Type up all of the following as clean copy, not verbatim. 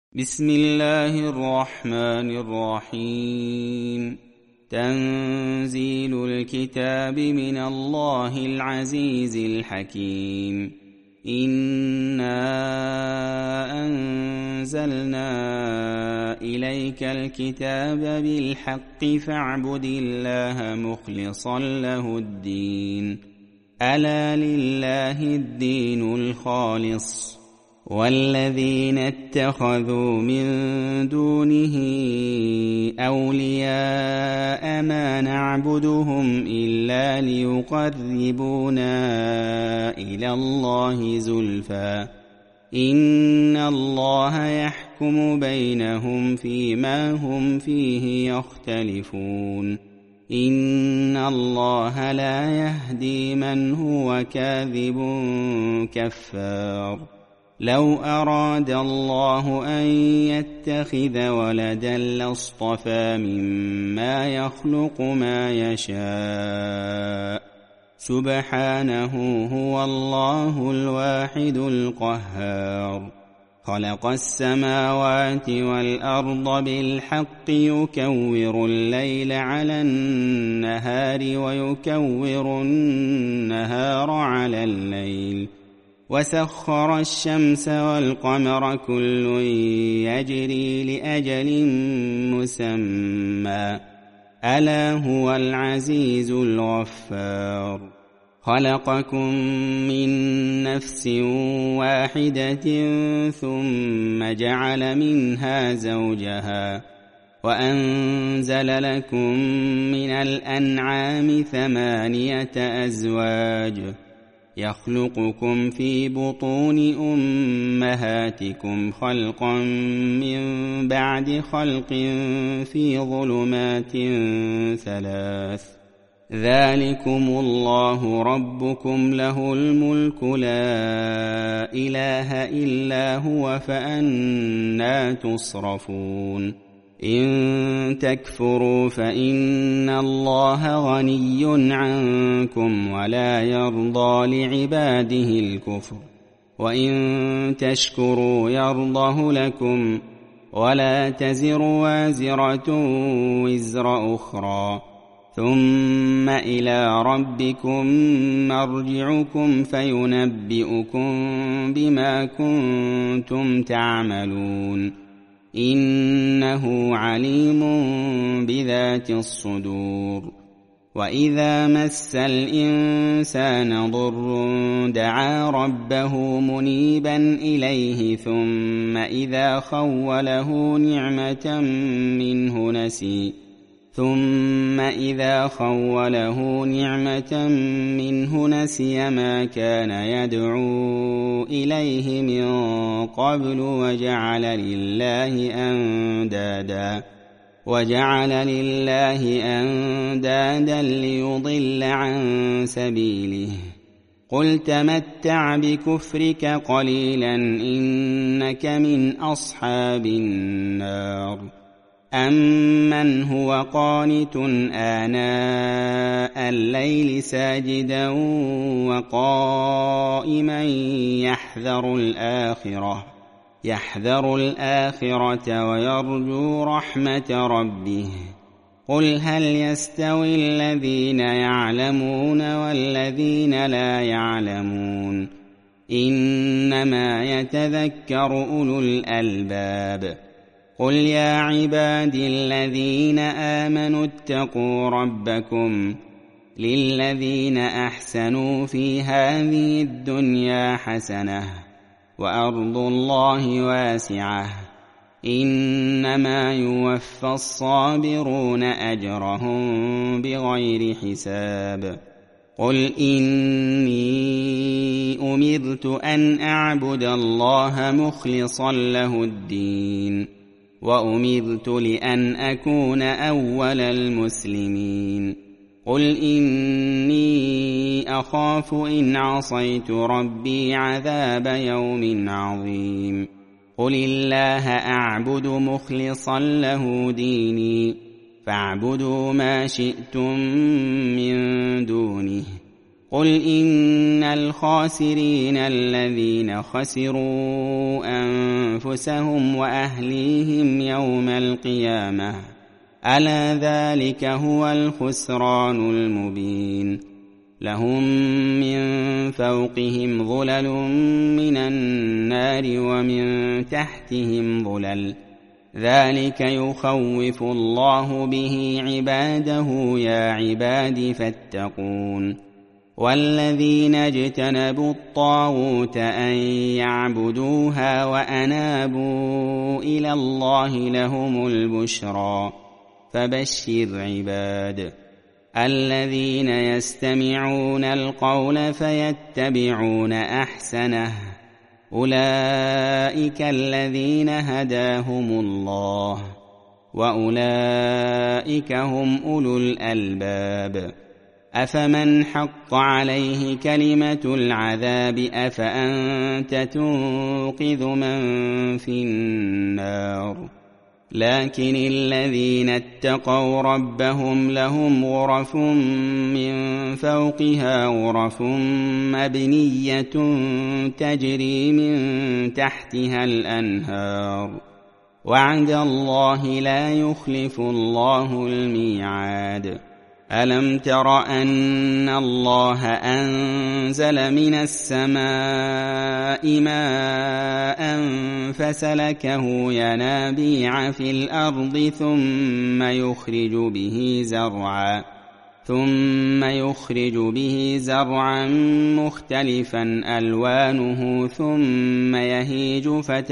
بسم الله الرحمن الرحيم. تنزيل الكتاب من الله العزيز الحكيم. إنا أنزلنا إليك الكتاب بالحق فاعبد الله مخلصا له الدين. ألا لله الدين الخالص، والذين اتخذوا من دونه أولياء ما نعبدهم إلا ليقربونا إلى الله زلفى إن الله يحكم بينهم فيما هم فيه يختلفون. إن الله لا يهدي من هو كاذب كفار. لو أراد الله أن يتخذ ولدا لاصطفى مما يخلق ما يشاء، سبحانه هو الله الواحد القهار. خلق السماوات والأرض بالحق يكور الليل على النهار ويكور النهار على الليل، وسخر الشمس والقمر كل يجري لأجل مسمى، ألا هو العزيز الغفار. خلقكم من نفس واحدة ثم جعل منها زوجها، وأنزل لكم من الأنعام 8 أزواج، يخلقكم في بطون أمهاتكم خلقا من بعد خلق في ظلمات 3. ذلكم الله ربكم له الملك لا إله إلا هو فأنى تصرفون. إن تكفروا فإن الله غني عنكم ولا يرضى لعباده الكفر، وإن تشكروا يرضه لكم، ولا تزر وازرة وزر أخرى، ثم إلى ربكم مرجعكم فينبئكم بما كنتم تعملون. إنه عليم بذات الصدور. وإذا مس الإنسان ضر دعا ربه منيبا إليه ثم إذا خوله نعمة منه نسي ما كان يدعو إليه من قبل وجعل لله أندادا ليضل عن سبيله. قل تمتع بكفرك قليلا إنك من أصحاب النار. أمن هو قانت آناء الليل ساجدا وقائما يحذر الآخرة ويرجو رحمة ربه. قل هل يستوي الذين يعلمون والذين لا يعلمون؟ إنما يتذكر أولو الألباب. قل يا عبادي الذين آمنوا اتقوا ربكم، للذين أحسنوا في هذه الدنيا حسنة وأرض الله واسعة، إنما يوفى الصابرون أجرهم بغير حساب. قل إني أمرت أن أعبد الله مخلصا له الدين، وأمرت لأن أكون أول المسلمين. قل إني أخاف إن عصيت ربي عذاب يوم عظيم. قل الله أعبد مخلصا له ديني، فاعبدوا ما شئتم من دونه. قل إن الخاسرين الذين خسروا أنفسهم وأهليهم يوم القيامة ألا ذلك هو الخسران المبين لهم من فوقهم ظلل من النار ومن تحتهم ظلل ذلك يخوف الله به عباده يا عباد فاتقون والذين اجتنبوا الطاغوت أن يعبدوها وأنابوا إلى الله لهم البشرى فبشر عباد الذين يستمعون القول فيتبعون أحسنه أولئك الذين هداهم الله وأولئك هم أولو الألباب أفمن حق عليه كلمة العذاب أفأنت تنقذ من في النار لكن الذين اتقوا ربهم لهم غرف من فوقها غرف مبنية تجري من تحتها الأنهار وعد الله لا يخلف الله الميعاد ألم تر أن الله أنزل من السماء ماء فسلكه ينابيع في الأرض ثم يخرج به زرعا مختلفا ألوانه ثم يهيج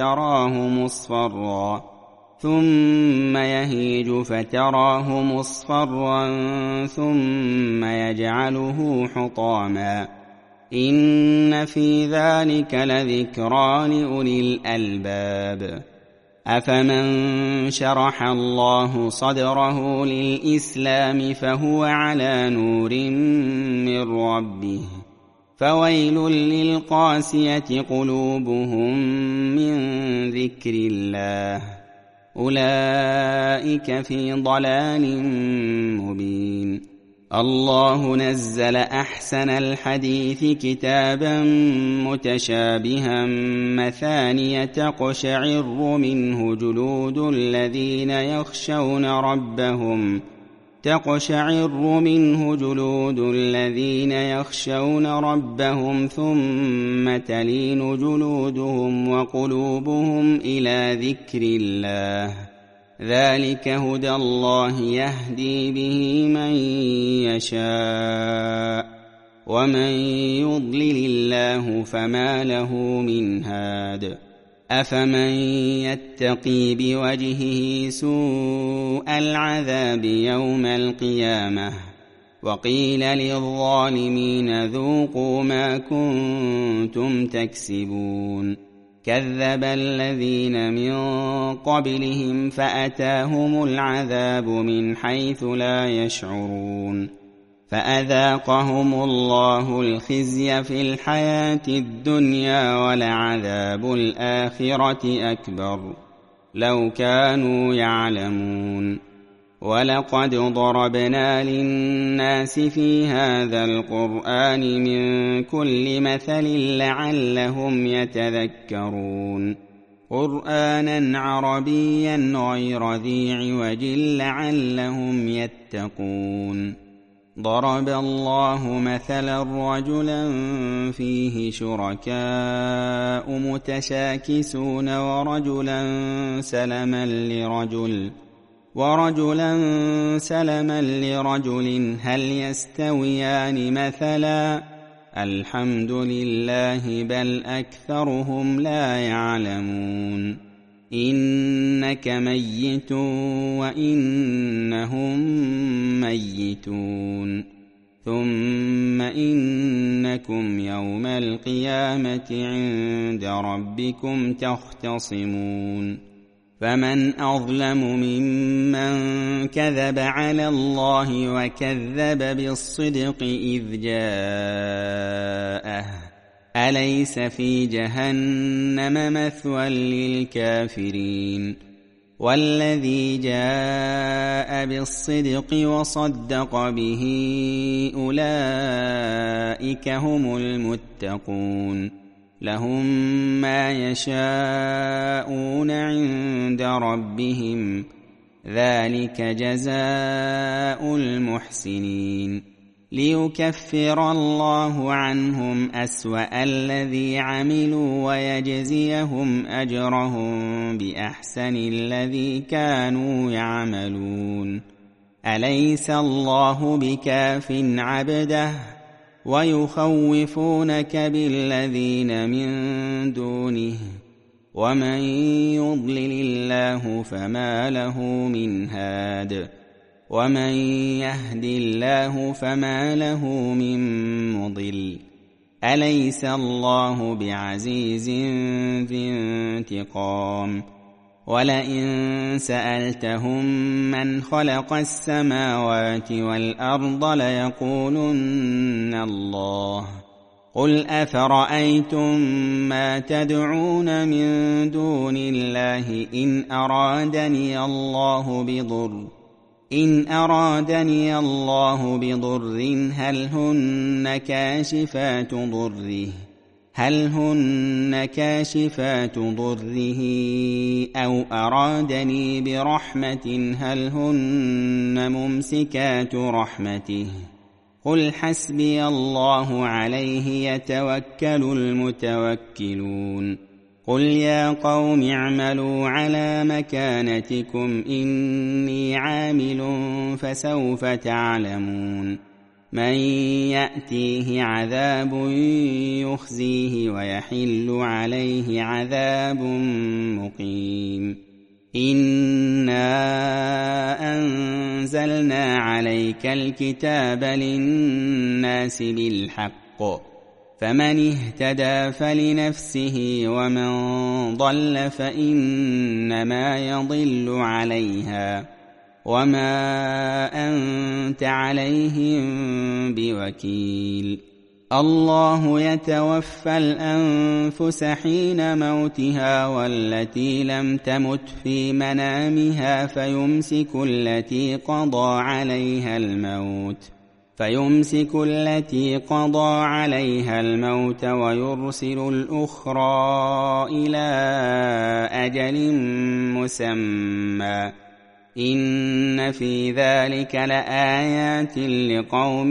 فتراه مصفرا ثم يجعله حطاما إن في ذلك لذكرى لأولي الألباب أفمن شرح الله صدره للإسلام فهو على نور من ربه فويل للقاسية قلوبهم من ذكر الله أولئك في ضلال مبين الله نزل أحسن الحديث كتابا متشابها مثانية تقشعر منه جلود الذين يخشون ربهم ثم تلين جلودهم وقلوبهم إلى ذكر الله ذلك هدى الله يهدي به من يشاء ومن يضلل الله فما له من هاد أفمن يتقي بوجهه سوء العذاب يوم القيامة وقيل للظالمين ذوقوا ما كنتم تكسبون كذب الذين من قبلهم فأتاهم العذاب من حيث لا يشعرون فأذاقهم الله الخزي في الحياة الدنيا ولعذاب الآخرة أكبر لو كانوا يعلمون ولقد ضربنا للناس في هذا القرآن من كل مثل لعلهم يتذكرون قرآنا عربيا غير ذي عوج لعلهم يتقون ضرب الله مثلا رجلا فيه شركاء متشاكسون ورجلا سلما لرجل هل يستويان مثلا الحمد لله بل أكثرهم لا يعلمون إنك ميت وإنهم ميتون ثم إنكم يوم القيامة عند ربكم تختصمون فمن أظلم ممن كذب على الله وكذب بالصدق إذ جاءه أليس في جهنم مثوى للكافرين والذي جاء بالصدق وصدق به أولئك هم المتقون لهم ما يشاءون عند ربهم ذلك جزاء المحسنين ليكفر الله عنهم أسوأ الذي عملوا ويجزيهم أجرهم بأحسن الذي كانوا يعملون أليس الله بكاف عبده ويخوفونك بالذين من دونه ومن يضلل الله فما له من هاد ومن يهد الله فما له من مضل أليس الله بعزيز ذي انتقام ولئن سألتهم من خلق السماوات والأرض ليقولن الله قل أفرأيتم ما تدعون من دون الله إن أرادني الله بضر هل هن كاشفات ضره أو أرادني برحمة هل هن ممسكات رحمته قل حسبي الله عليه يتوكل المتوكلون قل يا قوم اعملوا على مكانتكم إني عامل فسوف تعلمون من يأتيه عذاب يخزيه ويحل عليه عذاب مقيم إنا أنزلنا عليك الكتاب للناس بالحق فمن اهتدى فلنفسه ومن ضل فإنما يضل عليها وما أنت عليهم بوكيل الله يتوفى الأنفس حين موتها والتي لم تمت في منامها فيمسك التي قضى عليها الموت ويرسل الأخرى إلى أجل مسمى إن في ذلك لآيات لقوم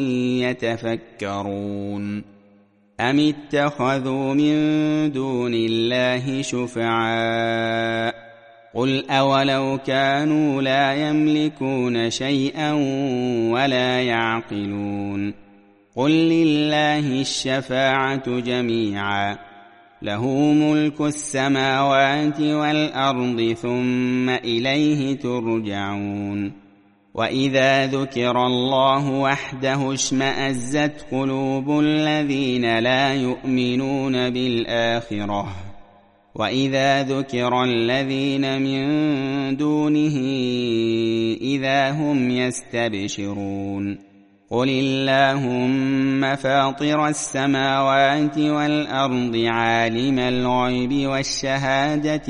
يتفكرون أم اتخذوا من دون الله شفعاء قل أولو كانوا لا يملكون شيئا ولا يعقلون قل لله الشفاعة جميعا له ملك السماوات والأرض ثم إليه ترجعون وإذا ذكر الله وحده اشمأزت قلوب الذين لا يؤمنون بالآخرة وإذا ذكر الذين من دونه إذا هم يستبشرون قل اللهم فاطر السماوات والأرض عالم الغيب والشهادة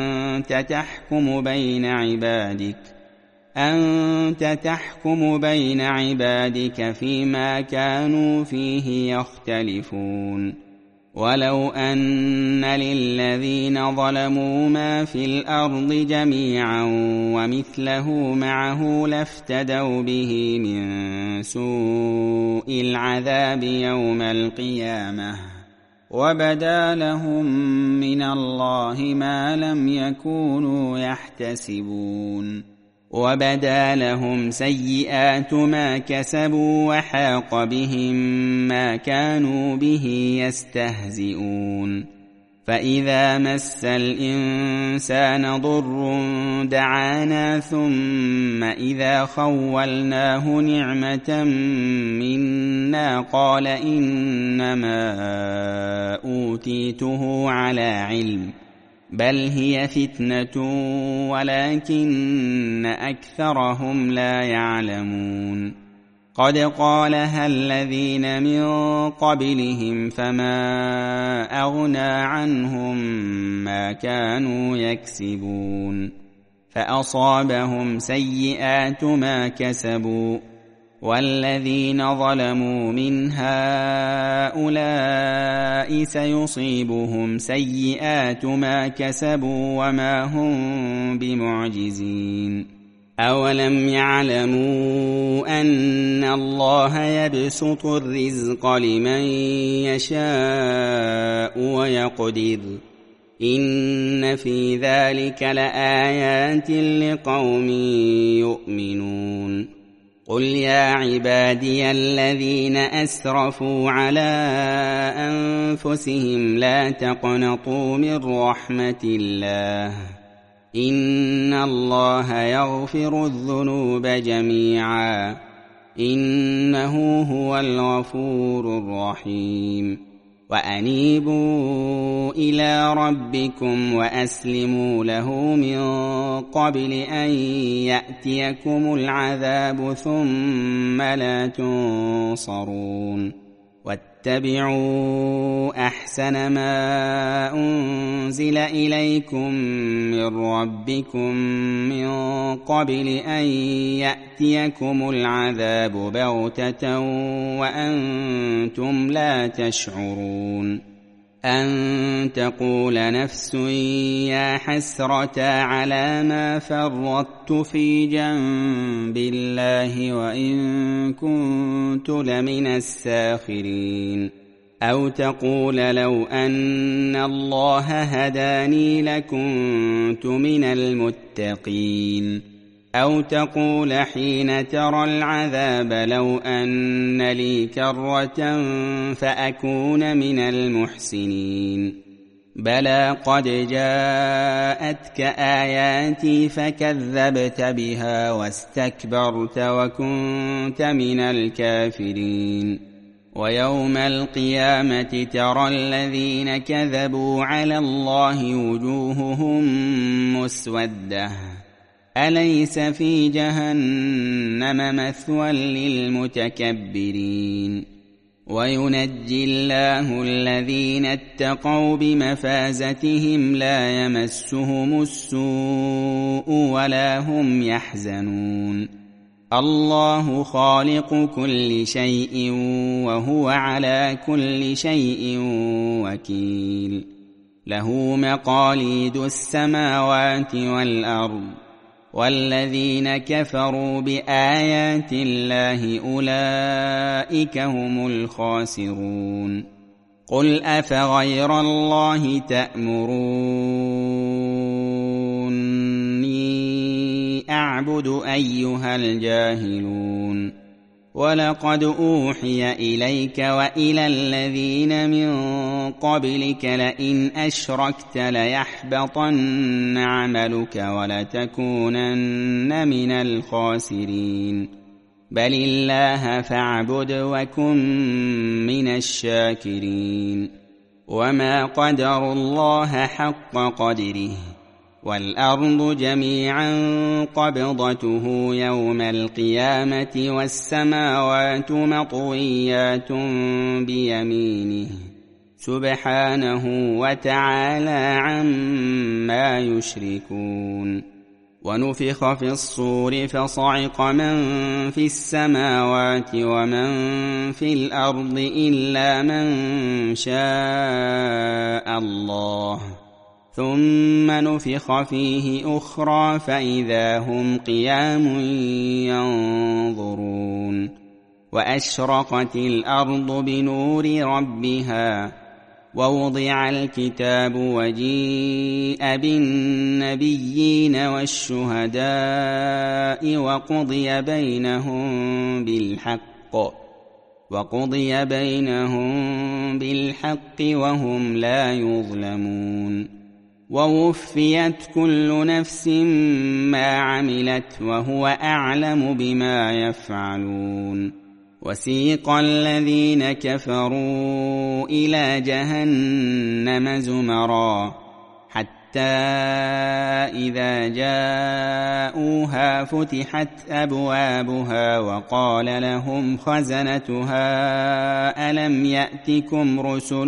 أنت تحكم بين عبادك فيما كانوا فيه يختلفون ولو أن للذين ظلموا ما في الأرض جميعا ومثله معه لافتدوا به من سوء العذاب يوم القيامة وبدا لهم من الله ما لم يكونوا يحتسبون وبدا لهم سيئات ما كسبوا وحاق بهم ما كانوا به يستهزئون فإذا مس الإنسان ضر دعانا ثم إذا خولناه نعمة منا قال إنما أوتيته على علم بل هي فتنة ولكن أكثرهم لا يعلمون قد قالها الذين من قبلهم فما أغنى عنهم ما كانوا يكسبون فأصابهم سيئات ما كسبوا والذين ظلموا من هؤلاء سيصيبهم سيئات ما كسبوا وما هم بمعجزين أولم يعلموا أن الله يبسط الرزق لمن يشاء ويقدر إن في ذلك لآيات لقوم يؤمنون قل يا عبادي الذين أسرفوا على أنفسهم لا تقنطوا من رحمة الله إن الله يغفر الذنوب جميعا إنه هو الغفور الرحيم وأنيبوا إلى ربكم وأسلموا له من قبل أن يأتيكم العذاب ثم لا تنصرون واتبعوا أحسن ما أنزل إليكم من ربكم من قبل أن يأتيكم العذاب بغتة وأنتم لا تشعرون أن تقول نفس يا حسرة على ما فرطت في جنب الله وإن كنت لمن الساخرين أو تقول لو أن الله هداني لكنت من المتقين أو تقول حين ترى العذاب لو أن لي كرة فأكون من المحسنين بلى قد جاءتك آياتي فكذبت بها واستكبرت وكنت من الكافرين ويوم القيامة ترى الذين كذبوا على الله وجوههم مسودة أليس في جهنم مثوى للمتكبرين وينجي الله الذين اتقوا بمفازتهم لا يمسهم السوء ولا هم يحزنون الله خالق كل شيء وهو على كل شيء وكيل له مقاليد السماوات والأرض والذين كفروا بآيات الله أولئك هم الخاسرون قل أفغير الله تأمروني أعبد أيها الجاهلون ولقد أوحي إليك وإلى الذين من قبلك لئن أشركت ليحبطن عملك ولتكونن من الخاسرين بل الله فاعبد وكن من الشاكرين وما قدروا الله حق قدره والأرض جميعا قبضته يوم القيامة والسماوات مطويات بيمينه سبحانه وتعالى عما يشركون ونفخ في الصور فصعق من في السماوات ومن في الأرض إلا من شاء الله ثم نفخ فيه أخرى فإذا هم قيام ينظرون وأشرقت الأرض بنور ربها ووضع الكتاب وجيء بالنبيين والشهداء وقضي بينهم بالحق وهم لا يظلمون ووفيت كل نفس ما عملت وهو أعلم بما يفعلون وسيق الذين كفروا إلى جهنم زمرا حتى إذا جاءوها فتحت أبوابها وقال لهم خزنتها ألم يأتكم رسل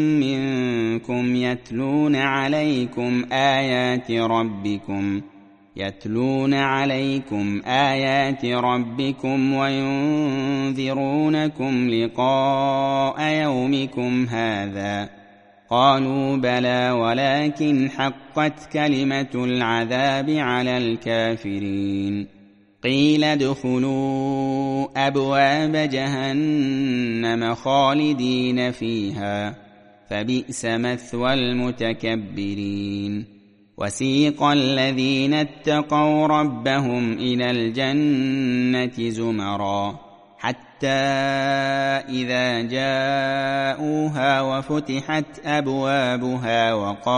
منكم يتلون عليكم آيات ربكم يتلون عليكم آيات ربكم وينذرونكم لقاء يومكم هذا. قالوا بلى ولكن حقت كلمة العذاب على الكافرين. قيل ادخلوا أبواب جهنم خالدين فيها فبئس مثوى المتكبرين. وسيق الذين اتقوا ربهم إلى الجنة زمرا حتى إذا جاءوها وفتحت أبوابها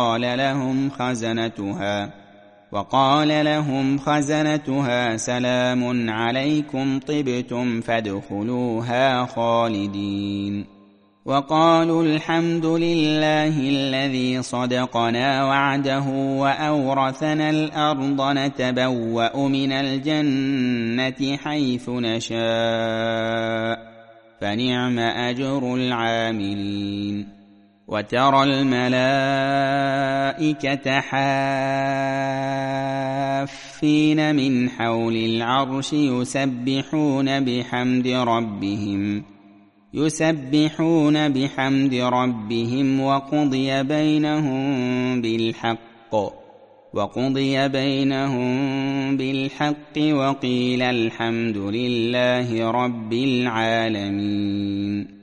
وقال لهم خزنتها سلام عليكم طبتم فادخلوها خالدين. وقالوا الحمد لله الذي صدقنا وعده وأورثنا الأرض نتبوأ من الجنة حيث نشاء فنعم أجر العاملين. وترى الملائكة حافين من حول العرش يسبحون بحمد ربهم وقضي بينهم بالحق وقيل الحمد لله رب العالمين.